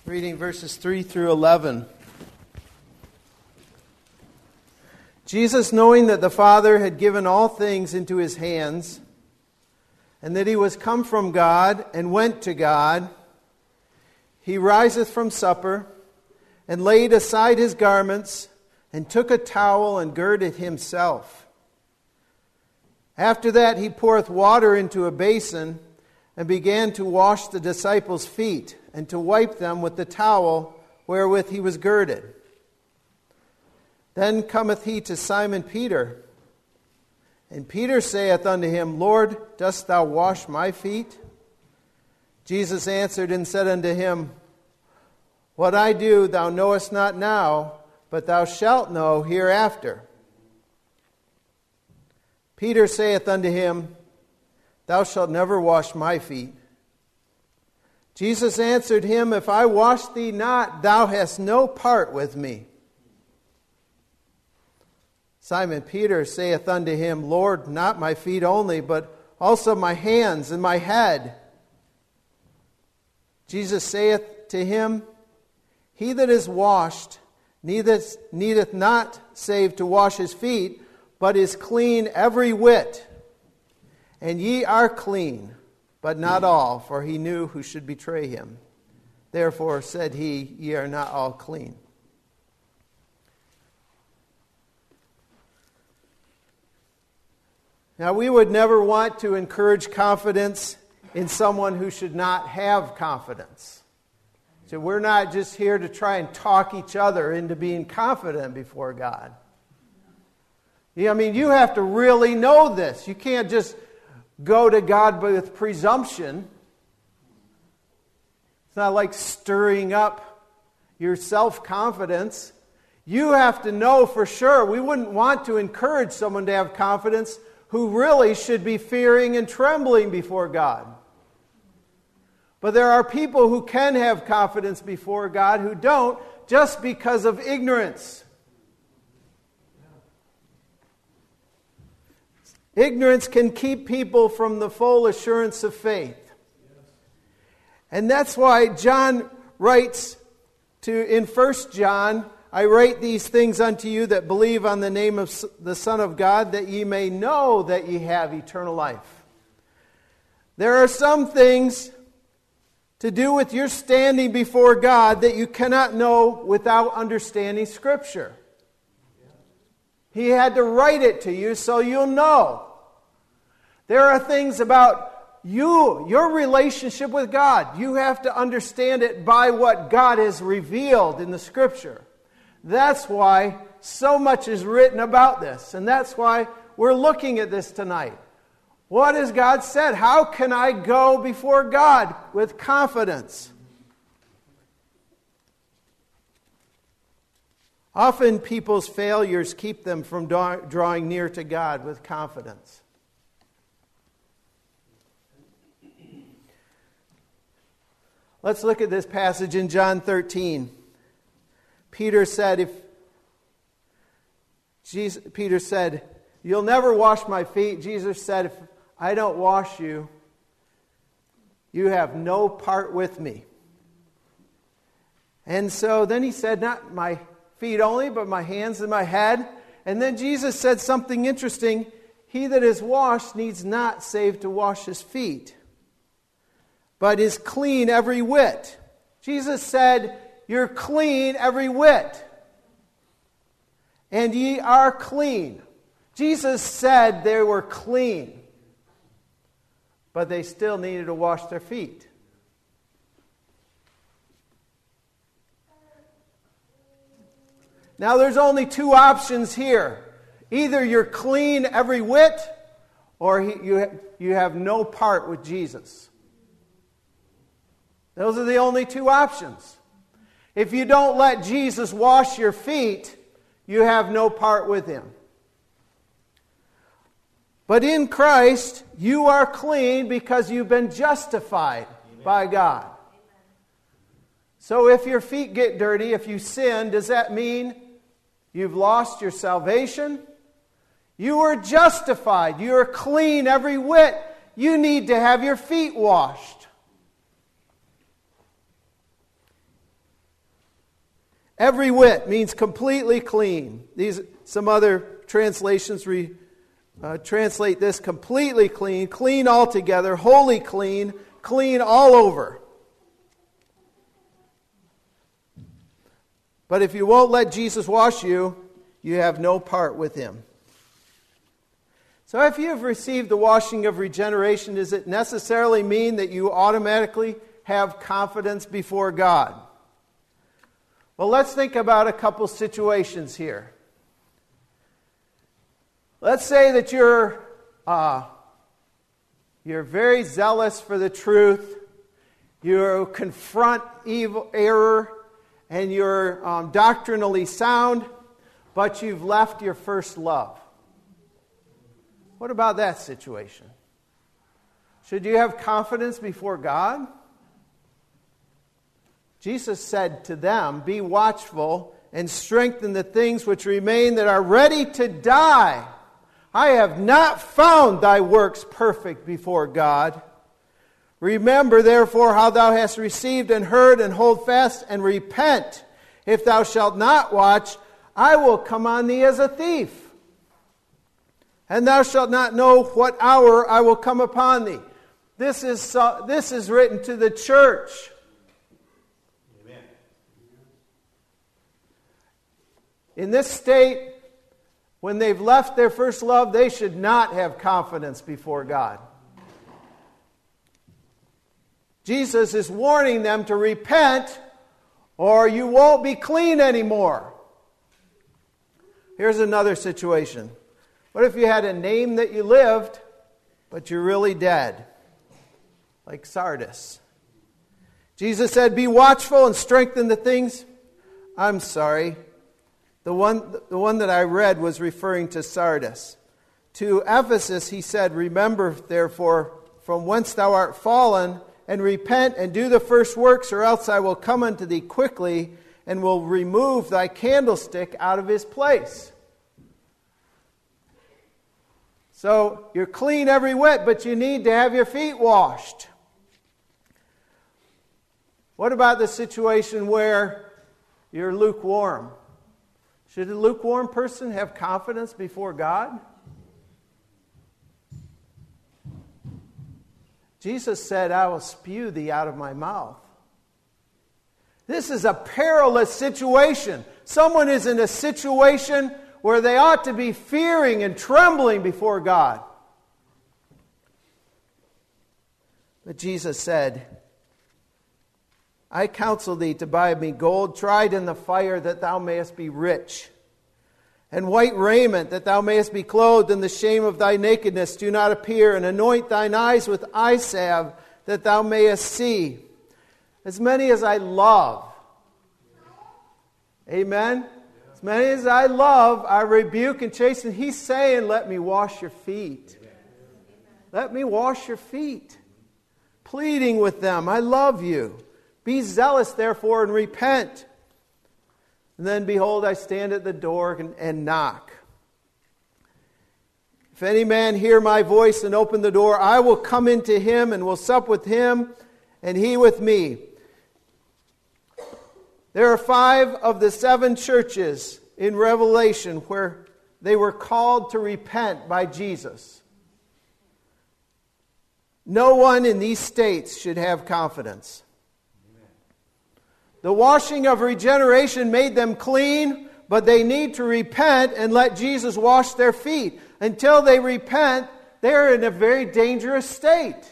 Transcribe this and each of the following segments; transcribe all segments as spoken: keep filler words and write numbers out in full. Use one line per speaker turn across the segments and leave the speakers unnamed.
Reading verses three through eleven. Jesus, knowing that the Father had given all things into his hands, and that he was come from God and went to God, he riseth from supper, and laid aside his garments, and took a towel and girded himself. After that he poureth water into a basin, and began to wash the disciples' feet, and to wipe them with the towel wherewith he was girded. Then cometh he to Simon Peter. And Peter saith unto him, Lord, dost thou wash my feet? Jesus answered and said unto him, What I do thou knowest not now, but thou shalt know hereafter. Peter saith unto him, Thou shalt never wash my feet. Jesus answered him, If I wash thee not, thou hast no part with me. Simon Peter saith unto him, Lord, not my feet only, but also my hands and my head. Jesus saith to him, He that is washed needeth, needeth not save to wash his feet, but is clean every whit. And ye are clean, but not all, for he knew who should betray him. Therefore said he, Ye are not all clean. Now, we would never want to encourage confidence in someone who should not have confidence. So we're not just here to try and talk each other into being confident before God. Yeah, I mean, you have to really know this. You can't just go to God with presumption. It's not like stirring up your self-confidence. You have to know for sure. We wouldn't want to encourage someone to have confidence who really should be fearing and trembling before God. But there are people who can have confidence before God who don't, just because of ignorance. Ignorance can keep people from the full assurance of faith. And that's why John writes to in First John, I write these things unto you that believe on the name of the Son of God, that ye may know that ye have eternal life. There are some things to do with your standing before God that you cannot know without understanding Scripture. He had to write it to you so you'll know. There are things about you, your relationship with God. You have to understand it by what God has revealed in the Scripture. That's why so much is written about this. And that's why we're looking at this tonight. What has God said? How can I go before God with confidence? Often people's failures keep them from drawing near to God with confidence. Let's look at this passage in John thirteen. Peter said, if Jesus, Peter said, You'll never wash my feet. Jesus said, If I don't wash you, you have no part with me. And so then he said, Not my feet only, but my hands and my head. And then Jesus said something interesting. He that is washed needs not save to wash his feet, but is clean every whit. Jesus said, You're clean every whit. And ye are clean. Jesus said they were clean, but they still needed to wash their feet. Now there's only two options here. Either you're clean every whit, or he, you, you have no part with Jesus. Those are the only two options. If you don't let Jesus wash your feet, you have no part with Him. But in Christ, you are clean because you've been justified Amen. By God. So if your feet get dirty, if you sin, does that mean you've lost your salvation? You are justified. You are clean every whit. You need to have your feet washed. Every whit means completely clean. These some other translations re, uh, translate this completely clean, clean altogether, wholly clean, clean all over. But if you won't let Jesus wash you, you have no part with him. So if you have received the washing of regeneration, does it necessarily mean that you automatically have confidence before God? Well, let's think about a couple situations here. Let's say that you're uh, you're very zealous for the truth. You confront evil, error, and you're um, doctrinally sound, but you've left your first love. What about that situation? Should you have confidence before God? Jesus said to them, "Be watchful and strengthen the things which remain that are ready to die. I have not found thy works perfect before God. Remember, therefore, how thou hast received and heard, and hold fast and repent. If thou shalt not watch, I will come on thee as a thief. And thou shalt not know what hour I will come upon thee." This is, uh, this is written to the church. Amen. In this state, when they've left their first love, they should not have confidence before God. Jesus is warning them to repent, or you won't be clean anymore. Here's another situation. What if you had a name that you lived, but you're really dead? Like Sardis. Jesus said, "Be watchful and strengthen the things." I'm sorry. The one, the one that I read was referring to Sardis. To Ephesus he said, "Remember, therefore, from whence thou art fallen, and repent and do the first works, or else I will come unto thee quickly, and will remove thy candlestick out of his place." So you're clean every whit, but you need to have your feet washed. What about the situation where you're lukewarm? Should a lukewarm person have confidence before God? Jesus said, "I will spew thee out of my mouth." This is a perilous situation. Someone is in a situation where they ought to be fearing and trembling before God. But Jesus said, "I counsel thee to buy me gold tried in the fire, that thou mayest be rich, and white raiment, that thou mayest be clothed, and the shame of thy nakedness do not appear, and anoint thine eyes with eye salve, that thou mayest see. As many as I love." Amen? As many as I love, I rebuke and chasten. He's saying, let me wash your feet. Let me wash your feet. Pleading with them, I love you. Be zealous, therefore, and repent. And then, behold, I stand at the door and, and knock. If any man hear my voice and open the door, I will come into him and will sup with him, and he with me. There are five of the seven churches in Revelation where they were called to repent by Jesus. No one in these states should have confidence. The washing of regeneration made them clean, but they need to repent and let Jesus wash their feet. Until they repent, they're in a very dangerous state.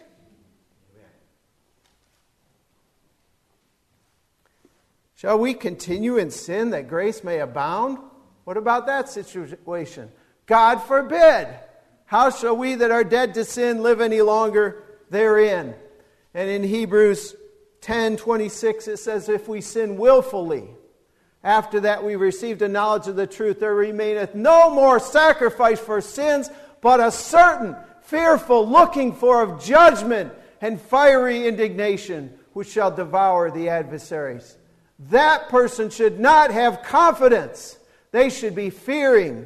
Shall we continue in sin that grace may abound? What about that situation? God forbid. How shall we that are dead to sin live any longer therein? And in Hebrews ten twenty-six it says, if we sin willfully, after that we received a knowledge of the truth, there remaineth no more sacrifice for sins, but a certain fearful looking for of judgment and fiery indignation, which shall devour the adversaries. That person should not have confidence. They should be fearing.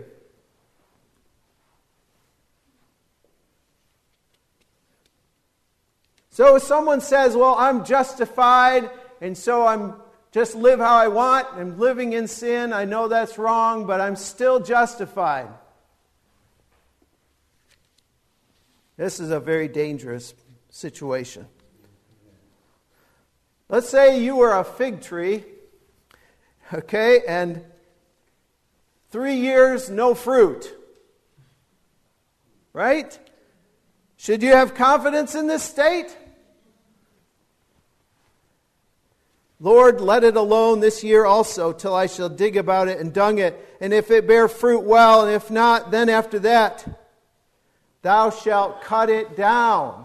So if someone says, well, I'm justified, and so I'm just live how I want. I'm living in sin. I know that's wrong, but I'm still justified. This is a very dangerous situation. Let's say you were a fig tree, okay, and three years, no fruit. Right? Should you have confidence in this state? Lord, let it alone this year also, till I shall dig about it and dung it. And if it bear fruit, well, and if not, then after that, thou shalt cut it down.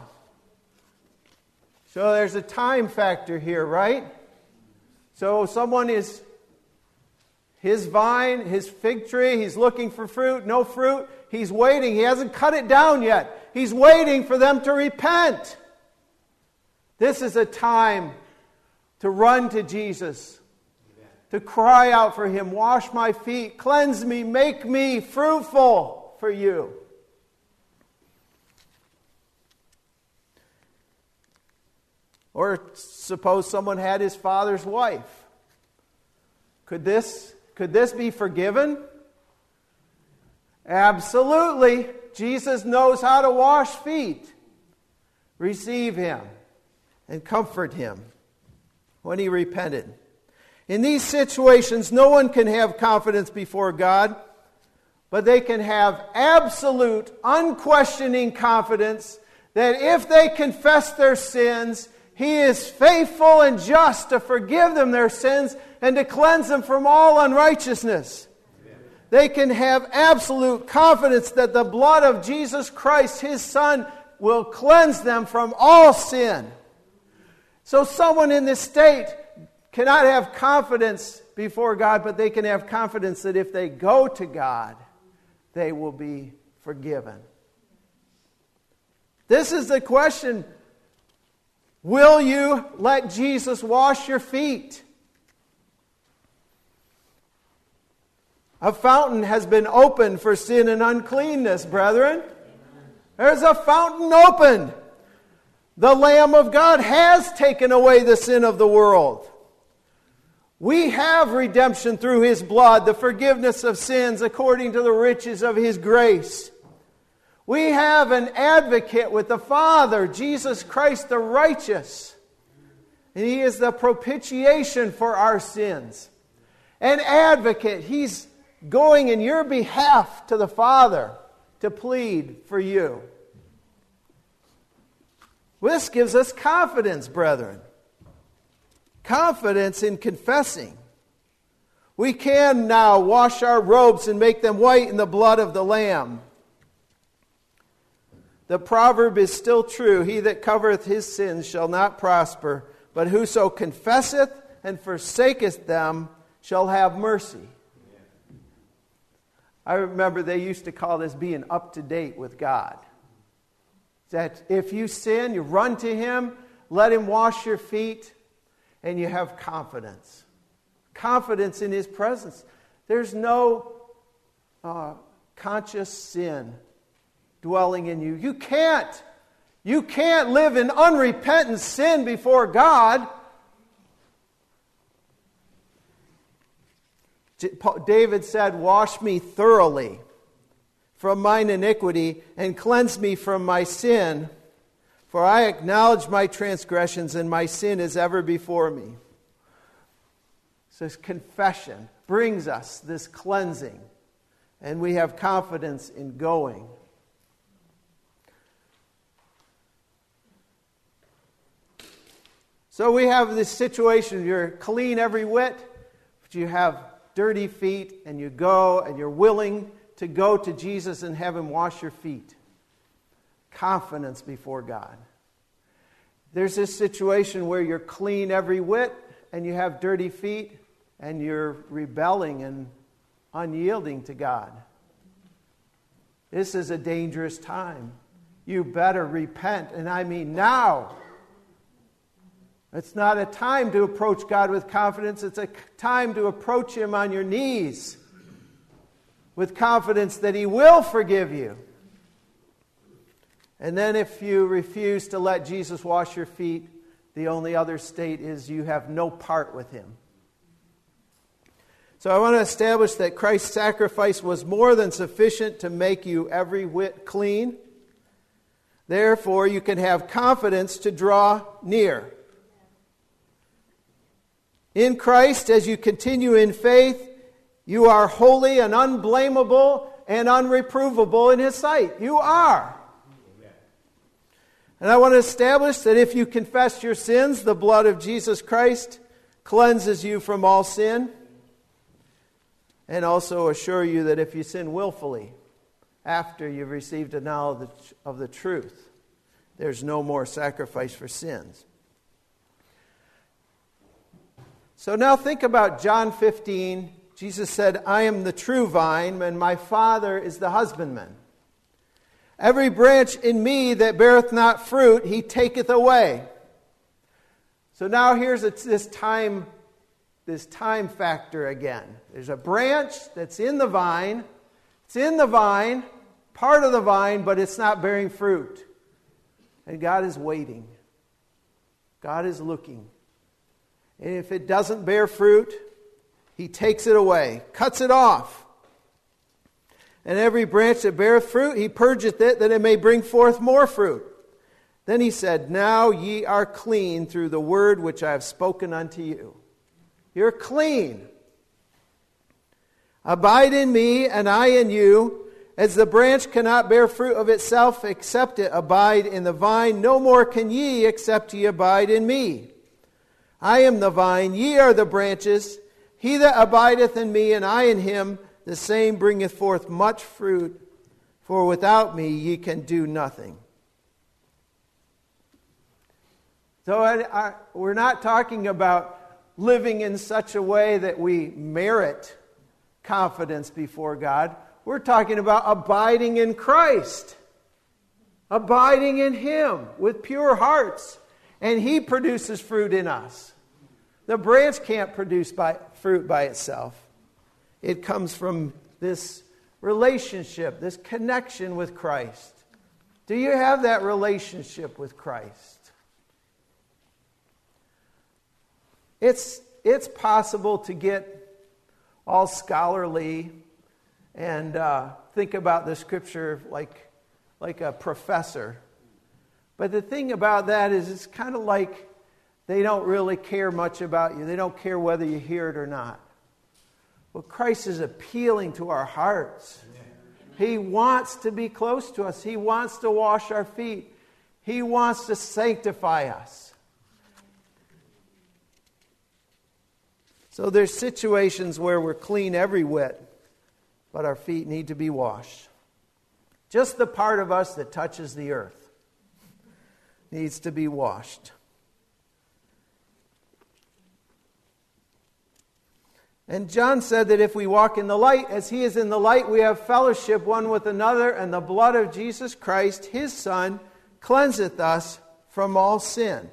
So there's a time factor here, right? So someone is, his vine, his fig tree, he's looking for fruit, no fruit. He's waiting. He hasn't cut it down yet. He's waiting for them to repent. This is a time to run to Jesus, to cry out for Him. Wash my feet, cleanse me, make me fruitful for you. Or suppose someone had his father's wife. Could this, could this be forgiven? Absolutely. Jesus knows how to wash feet. Receive Him and comfort him when he repented. In these situations, no one can have confidence before God, but they can have absolute, unquestioning confidence that if they confess their sins, He is faithful and just to forgive them their sins and to cleanse them from all unrighteousness. Amen. They can have absolute confidence that the blood of Jesus Christ, His Son, will cleanse them from all sin. So someone in this state cannot have confidence before God, but they can have confidence that if they go to God, they will be forgiven. This is the question. Will you let Jesus wash your feet? A fountain has been opened for sin and uncleanness, brethren. There's a fountain opened. The Lamb of God has taken away the sin of the world. We have redemption through His blood, the forgiveness of sins according to the riches of His grace. We have an advocate with the Father, Jesus Christ the righteous. And He is the propitiation for our sins. An advocate. He's going in your behalf to the Father to plead for you. This gives us confidence, brethren. Confidence in confessing. We can now wash our robes and make them white in the blood of the Lamb. The proverb is still true. He that covereth his sins shall not prosper, but whoso confesseth and forsaketh them shall have mercy. I remember they used to call this being up to date with God. That if you sin, you run to Him, let Him wash your feet, and you have confidence. Confidence in His presence. There's no uh, conscious sin dwelling in you. You can't. You can't live in unrepentant sin before God. David said, wash me thoroughly from mine iniquity and cleanse me from my sin. For I acknowledge my transgressions and my sin is ever before me. So this confession brings us this cleansing. And we have confidence in going. So we have this situation. You're clean every whit, but you have dirty feet, and you go and you're willing to go to Jesus and have Him wash your feet. Confidence before God. There's this situation where you're clean every whit and you have dirty feet and you're rebelling and unyielding to God. This is a dangerous time. You better repent, and I mean now. It's not a time to approach God with confidence. It's a time to approach Him on your knees with confidence that He will forgive you. And then if you refuse to let Jesus wash your feet, the only other state is you have no part with Him. So I want to establish that Christ's sacrifice was more than sufficient to make you every whit clean. Therefore, you can have confidence to draw near. In Christ, as you continue in faith, you are holy and unblameable and unreprovable in His sight. You are. And I want to establish that if you confess your sins, the blood of Jesus Christ cleanses you from all sin. And also assure you that if you sin willfully, after you've received a knowledge of the truth, there's no more sacrifice for sins. So now think about John fifteen. Jesus said, I am the true vine, and my Father is the husbandman. Every branch in me that beareth not fruit, He taketh away. So now here's a, this time this time factor again. There's a branch that's in the vine. It's in the vine, part of the vine, but it's not bearing fruit. And God is waiting. God is looking. And if it doesn't bear fruit, He takes it away, cuts it off. And every branch that beareth fruit, He purgeth it, that it may bring forth more fruit. Then He said, Now ye are clean through the word which I have spoken unto you. You're clean. Abide in me, and I in you. As the branch cannot bear fruit of itself, except it abide in the vine, no more can ye, except ye abide in me. I am the vine, ye are the branches. He that abideth in me, and I in him, the same bringeth forth much fruit. For without me ye can do nothing. So I, I, we're not talking about living in such a way that we merit confidence before God. We're talking about abiding in Christ. Abiding in Him with pure hearts. And He produces fruit in us. The branch can't produce by, fruit by itself. It comes from this relationship, this connection with Christ. Do you have that relationship with Christ? It's, it's possible to get all scholarly and uh, think about the Scripture like, like a professor. But the thing about that is it's kind of like they don't really care much about you. They don't care whether you hear it or not. Well, Christ is appealing to our hearts. He wants to be close to us. He wants to wash our feet. He wants to sanctify us. So there's situations where we're clean every whit, but our feet need to be washed. Just the part of us that touches the earth needs to be washed. And John said that if we walk in the light, as He is in the light, we have fellowship one with another, and the blood of Jesus Christ, His Son, cleanseth us from all sin.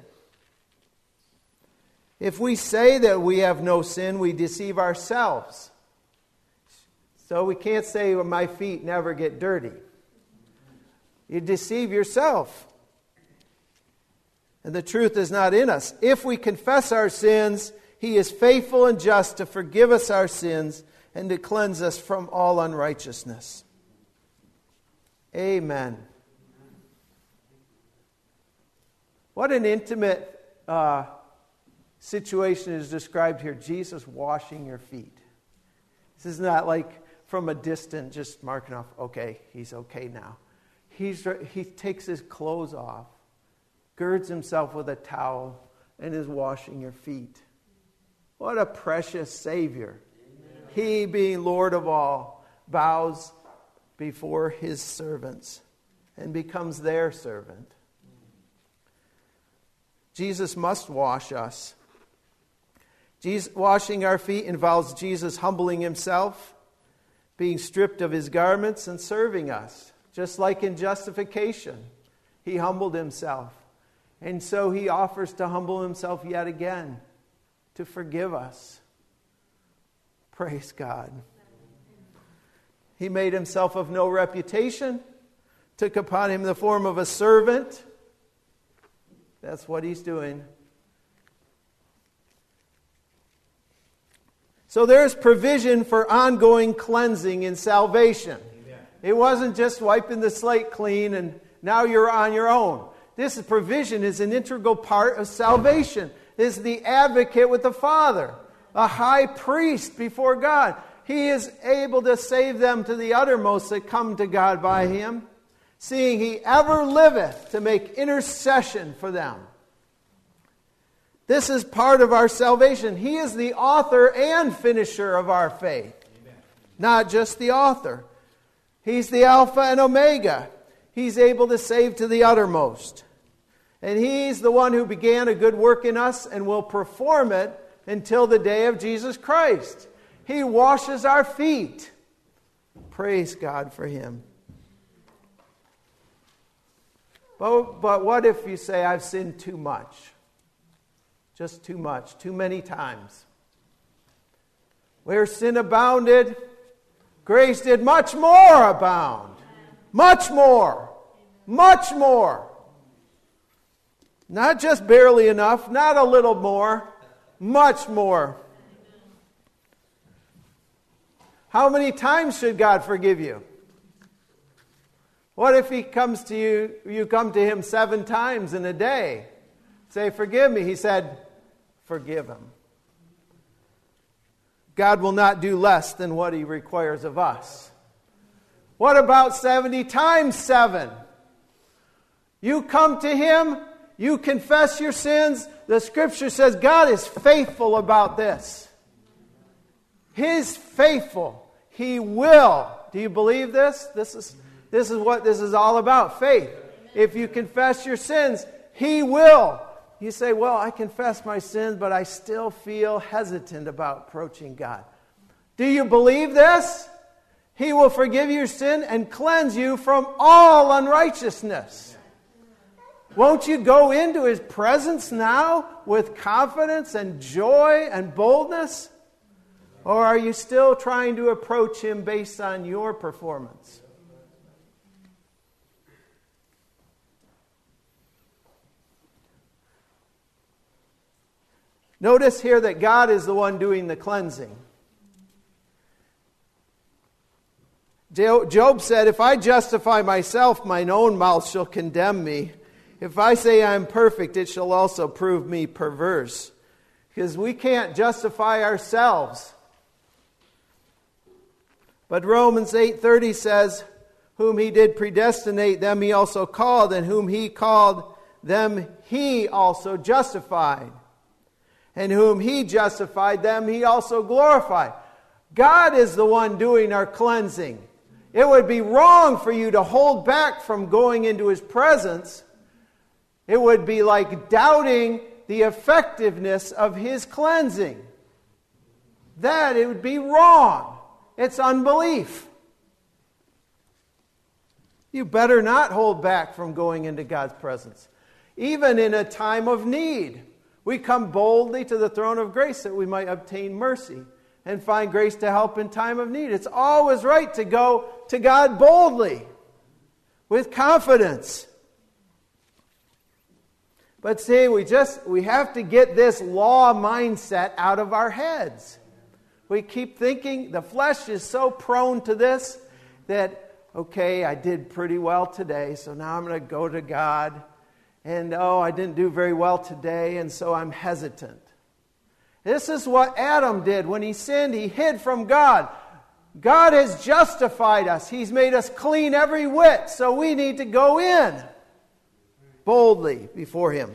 If we say that we have no sin, we deceive ourselves. So we can't say, well, my feet never get dirty. You deceive yourself. And the truth is not in us. If we confess our sins, He is faithful and just to forgive us our sins and to cleanse us from all unrighteousness. Amen. What an intimate uh, situation is described here. Jesus washing your feet. This is not like from a distance just marking off, okay, He's okay now. He's, he takes His clothes off, girds Himself with a towel, and is washing your feet. What a precious Savior. Amen. He, being Lord of all, bows before His servants and becomes their servant. Jesus must wash us. Jesus, washing our feet involves Jesus humbling Himself, being stripped of His garments, and serving us. Just like in justification, He humbled Himself. And so He offers to humble Himself yet again, to forgive us. Praise God. He made Himself of no reputation, took upon Him the form of a servant. That's what He's doing. So there's provision for ongoing cleansing in salvation. Amen. It wasn't just wiping the slate clean and now you're on your own. This provision is an integral part of salvation. This is the advocate with the Father, a high priest before God. He is able to save them to the uttermost that come to God by him, seeing he ever liveth to make intercession for them. This is part of our salvation. He is the author and finisher of our faith. Amen. Not just the author. He's the Alpha and Omega. He's able to save to the uttermost. And he's the one who began a good work in us and will perform it until the day of Jesus Christ. He washes our feet. Praise God for him. But, but what if you say, I've sinned too much? Just too much, too many times. Where sin abounded, grace did much more abound. Much more. Much more. Not just barely enough, not a little more, much more. How many times should God forgive you? What if he comes to you, you come to him seven times in a day? Say, forgive me. He said, forgive him. God will not do less than what he requires of us. What about seventy times seven? You come to him, you confess your sins. The scripture says God is faithful about this. He's faithful. He will. Do you believe this? This is, this is what this is all about, faith. If you confess your sins, he will. You say, well, I confess my sins, but I still feel hesitant about approaching God. Do you believe this? He will forgive your sin and cleanse you from all unrighteousness. Won't you go into his presence now with confidence and joy and boldness? Or are you still trying to approach him based on your performance? Notice here that God is the one doing the cleansing. Job said, if I justify myself, mine own mouth shall condemn me. If I say I am perfect, it shall also prove me perverse. Because we can't justify ourselves. But Romans eight thirty says, whom he did predestinate, them he also called, and whom he called, them he also justified. And whom he justified, them he also glorified. God is the one doing our cleansing. It would be wrong for you to hold back from going into his presence. It would be like doubting the effectiveness of his cleansing. That it would be wrong. It's unbelief. You better not hold back from going into God's presence. Even in a time of need. We come boldly to the throne of grace that we might obtain mercy and find grace to help in time of need. It's always right to go to God boldly, with confidence. But see, we just we have to get this law mindset out of our heads. We keep thinking, the flesh is so prone to this that, okay, I did pretty well today, so now I'm going to go to God. And, oh, I didn't do very well today, and so I'm hesitant. This is what Adam did when he sinned. He hid from God. God has justified us. He's made us clean every whit, so we need to go in boldly before him.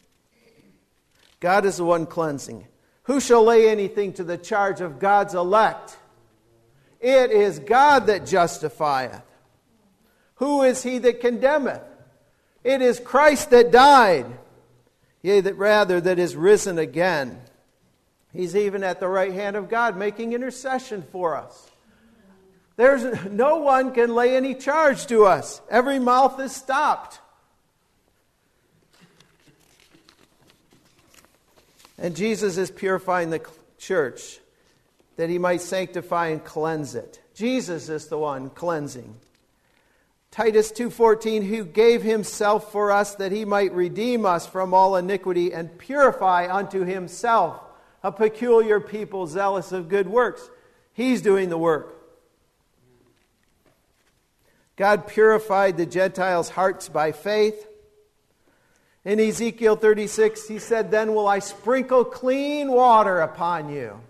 God is the one cleansing. Who shall lay anything to the charge of God's elect? It is God that justifieth. Who is he that condemneth? It is Christ that died, yea, that rather that is risen again. He's even at the right hand of God, making intercession for us. There's no one can lay any charge to us. Every mouth is stopped. And Jesus is purifying the church, that he might sanctify and cleanse it. Jesus is the one cleansing. Titus two fourteen, who gave himself for us that he might redeem us from all iniquity and purify unto himself a peculiar people zealous of good works. He's doing the work. God purified the Gentiles' hearts by faith. In Ezekiel thirty-six, he said, "Then will I sprinkle clean water upon you,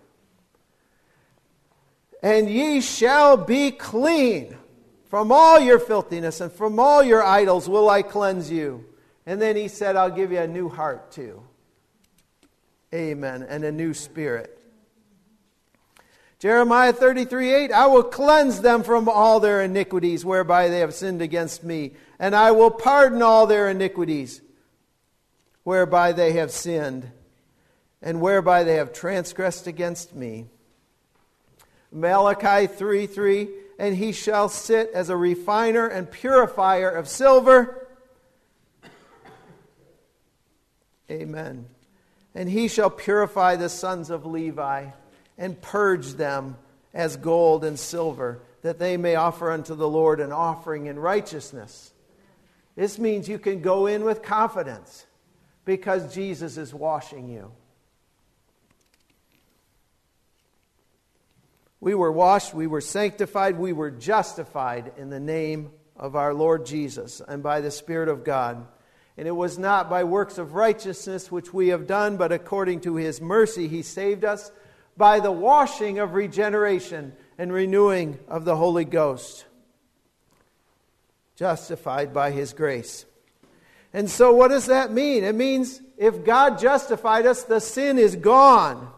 and ye shall be clean. From all your filthiness and from all your idols will I cleanse you." And then he said, "I'll give you a new heart too." Amen. And a new spirit. Jeremiah thirty-three eight, "I will cleanse them from all their iniquities whereby they have sinned against me, and I will pardon all their iniquities whereby they have sinned, and whereby they have transgressed against me." Malachi three three, "And he shall sit as a refiner and purifier of silver." Amen. "And he shall purify the sons of Levi, and purge them as gold and silver, that they may offer unto the Lord an offering in righteousness." This means you can go in with confidence because Jesus is washing you. We were washed, we were sanctified, we were justified in the name of our Lord Jesus and by the Spirit of God. And it was not by works of righteousness which we have done, but according to His mercy He saved us by the washing of regeneration and renewing of the Holy Ghost. Justified by His grace. And so what does that mean? It means if God justified us, the sin is gone.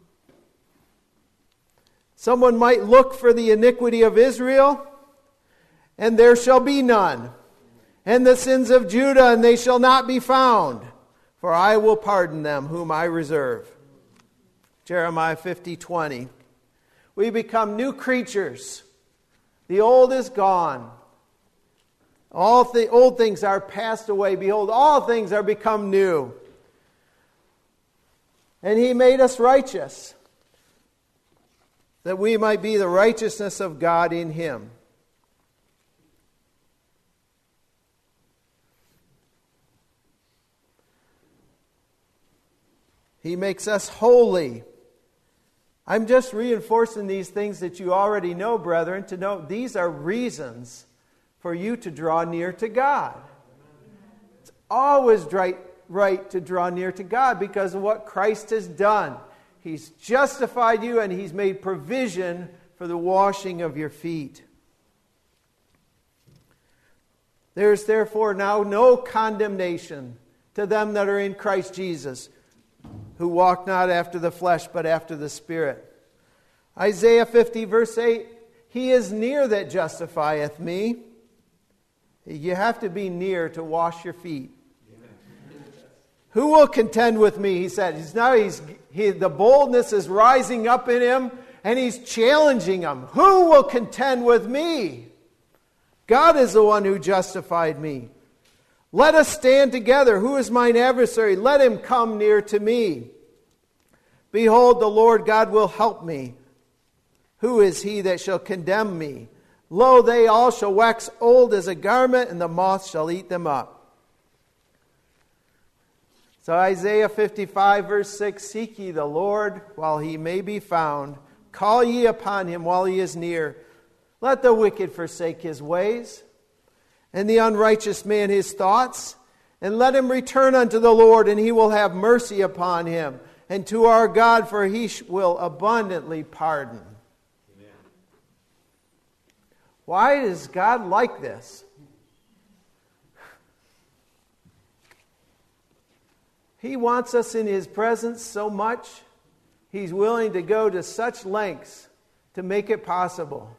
Someone might look for the iniquity of Israel, and there shall be none. And the sins of Judah, and they shall not be found. For I will pardon them whom I reserve. Jeremiah fifty twenty. We become new creatures. The old is gone. All the old things are passed away. Behold, all things are become new. And He made us righteous, that we might be the righteousness of God in Him. He makes us holy. I'm just reinforcing these things that you already know, brethren, to know these are reasons for you to draw near to God. It's always right, right to draw near to God because of what Christ has done. He's justified you and He's made provision for the washing of your feet. There is therefore now no condemnation to them that are in Christ Jesus, who walk not after the flesh, but after the Spirit. Isaiah fifty, verse eight, He is near that justifieth me. You have to be near to wash your feet. Who will contend with me? He said. He's now he's he, the boldness is rising up in him, and he's challenging them. Who will contend with me? God is the one who justified me. Let us stand together. Who is mine adversary? Let him come near to me. Behold, the Lord God will help me. Who is he that shall condemn me? Lo, they all shall wax old as a garment, and the moth shall eat them up. So Isaiah fifty-five, verse six, Seek ye the Lord while He may be found. Call ye upon Him while He is near. Let the wicked forsake his ways, and the unrighteous man his thoughts, and let him return unto the Lord, and He will have mercy upon him, and to our God, for He will abundantly pardon. Amen. Why is God like this? He wants us in His presence so much, He's willing to go to such lengths to make it possible.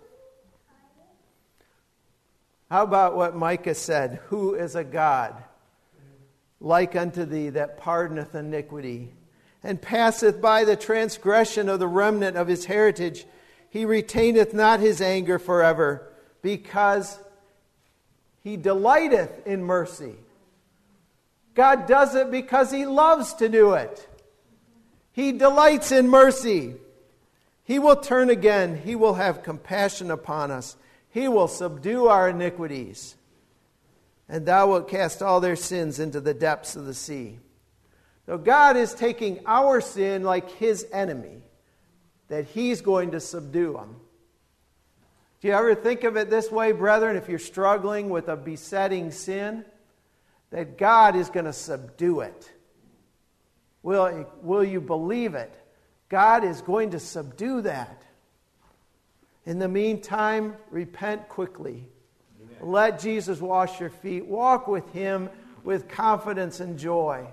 How about what Micah said? Who is a God like unto thee that pardoneth iniquity, and passeth by the transgression of the remnant of his heritage? He retaineth not His anger forever, because He delighteth in mercy. God does it because He loves to do it. He delights in mercy. He will turn again. He will have compassion upon us. He will subdue our iniquities. And thou wilt cast all their sins into the depths of the sea. So God is taking our sin like his enemy, that he's going to subdue them. Do you ever think of it this way, brethren, if you're struggling with a besetting sin, that God is going to subdue it? Will, will you believe it? God is going to subdue that. In the meantime, repent quickly. Amen. Let Jesus wash your feet. Walk with him with confidence and joy.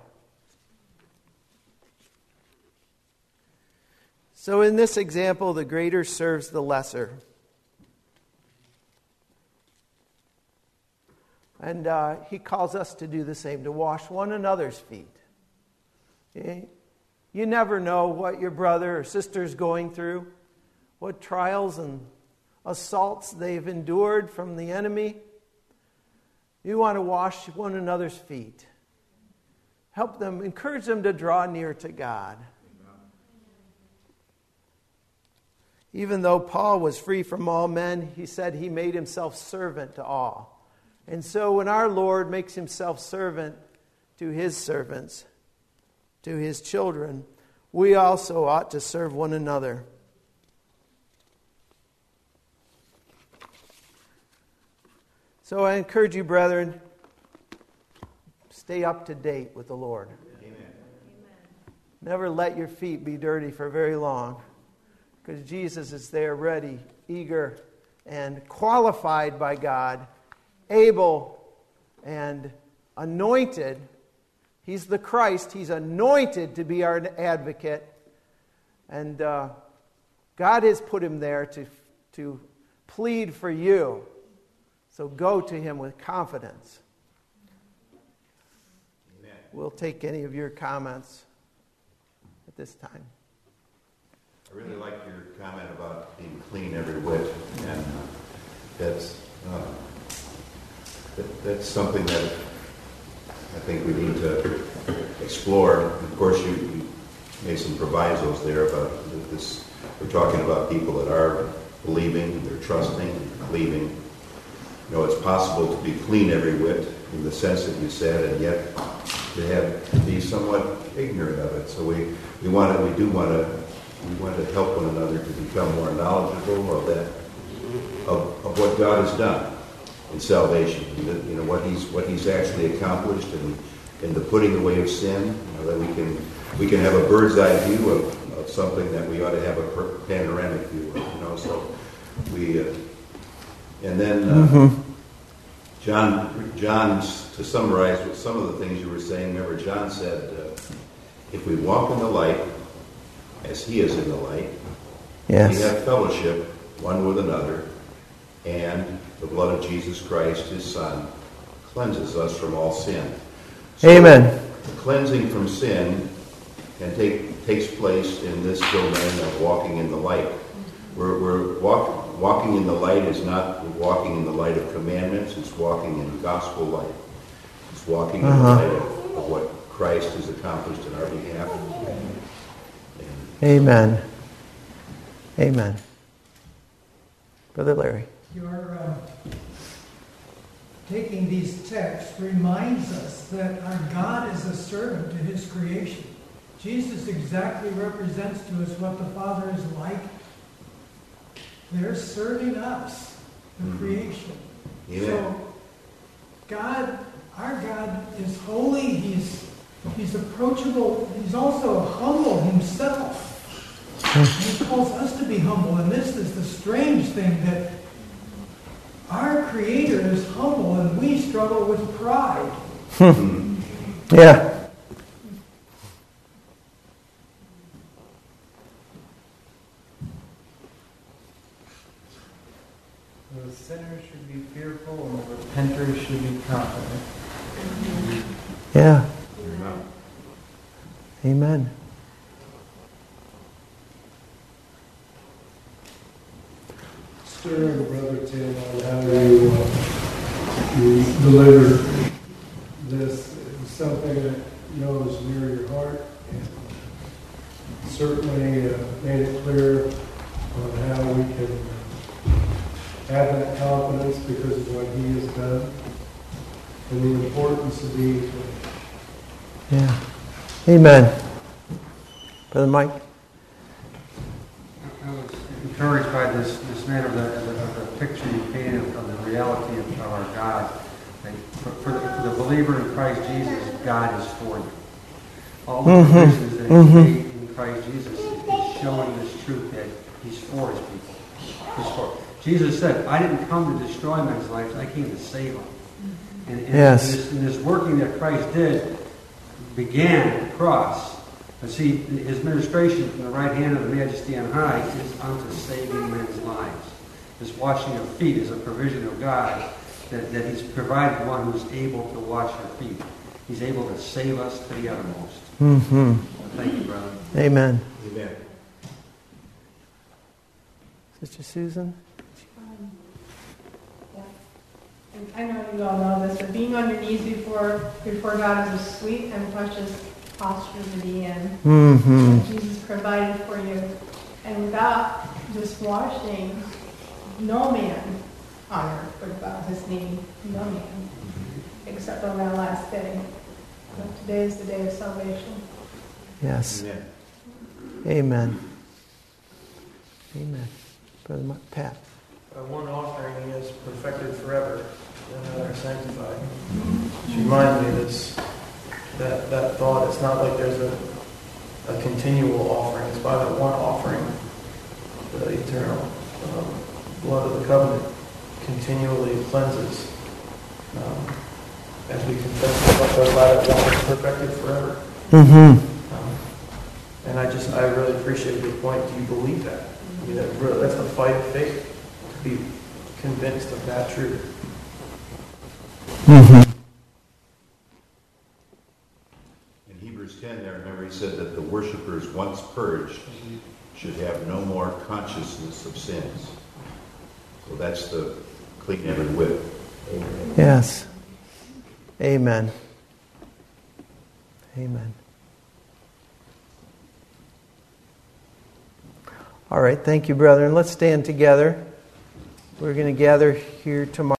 So in this example, the greater serves the lesser. And uh, he calls us to do the same, to wash one another's feet. Okay? You never know what your brother or sister is going through, what trials and assaults they've endured from the enemy. You want to wash one another's feet. Help them, encourage them to draw near to God. Even though Paul was free from all men, he said he made himself servant to all. And so when our Lord makes himself servant to his servants, to his children, we also ought to serve one another. So I encourage you, brethren, stay up to date with the Lord. Amen. Never let your feet be dirty for very long, because Jesus is there ready, eager, and qualified by God, able and anointed. He's the Christ. He's anointed to be our advocate. And uh, God has put him there to, to plead for you. So go to him with confidence. Amen. We'll take any of your comments at this time.
I really like your comment about being clean every whit. And uh, that's, uh, that, that's something that I think we need to explore. Of course, you, you made some provisos there about this. We're talking about people that are believing, they're trusting, and believing. You know, it's possible to be clean every whit in the sense that you said, and yet to have to be somewhat ignorant of it. So we, we want to, we do want to, we want to help one another to become more knowledgeable of that, of, of what God has done in salvation, you know, what he's what he's actually accomplished in, in the putting away of sin, you know, that we can we can have a bird's eye view of, of something that we ought to have a panoramic view of, you know. So we uh, and then uh, mm-hmm. John John to summarize with some of the things you were saying. Remember, John said, uh, "If we walk in the light, as He is in the light, yes. we have fellowship one with another, and the blood of Jesus Christ, His Son, cleanses us from all sin." So
Amen.
The cleansing from sin can take takes place in this domain of walking in the light. We're, we're walk, walking in the light is not walking in the light of commandments. It's walking in gospel light. It's walking uh-huh. in the light of, of what Christ has accomplished in our behalf. And,
Amen. Amen. Brother Larry.
Your uh, taking these texts reminds us that our God is a servant to His creation. Jesus exactly represents to us what the Father is like. They're serving us, the mm-hmm. creation.
Yeah.
So God, our God is holy. He's He's approachable. He's also humble Himself. And He calls us to be humble. And this is the strange thing, that our Creator is humble and we struggle with pride.
Yeah.
The sinner should be fearful and the repenter should be confident.
Yeah. Amen.
Stirring, Brother Tim, on how you, uh, you delivered this is something that you know is near your heart, and certainly uh, made it clear on how we can have that confidence because of what He has done, and the importance of being clean.
Yeah. Amen. Brother Mike?
I was encouraged by this, this man of the, of the, of the picture you painted of the reality of our God. Like for, for, the, for the believer in Christ Jesus, God is for you. All the
Mm-hmm.
provisions that
Mm-hmm.
He's made in Christ Jesus is showing this truth that He's for His people. He's for. Jesus said, I didn't come to destroy men's lives, I came to save them. And, and,
Yes.
and, this, and this working that Christ did began at the cross. But see, His administration from the right hand of the Majesty on high is unto saving men's lives. This washing of feet is a provision of God that, that He's provided one who's able to wash your feet. He's able to save us to the uttermost.
Mm-hmm.
Thank you, brother.
Amen.
Amen.
Sister Susan?
Um, yeah. And I know you all know this, but being on your knees before before God is a sweet and precious posture to be in.
Mm-hmm.
That Jesus provided for you. And without this washing, no man on earth would bow his knee. No man. Except on that last day. But today is the day of salvation.
Yes.
Amen.
Amen. Amen. Brother Ma- Pat?
Uh, one offering is perfected forever, another sanctified. She reminded me of this, that, that thought. It's not like there's a, a continual offering. It's by that one offering, the eternal um, blood of the covenant continually cleanses. Um, as we confess, but by that one is perfected forever.
Mm-hmm.
Um, and I just, I really appreciate your point. Do you believe that? I mean, that really, that's the fight of faith, to be convinced of that truth.
Mm-hmm.
In Hebrews ten there, remember he said that the worshipers once purged should have no more consciousness of sins. So that's the clean every whit.
Yes. Amen. Amen. All right, thank you, brethren. Let's stand together. We're going to gather here tomorrow.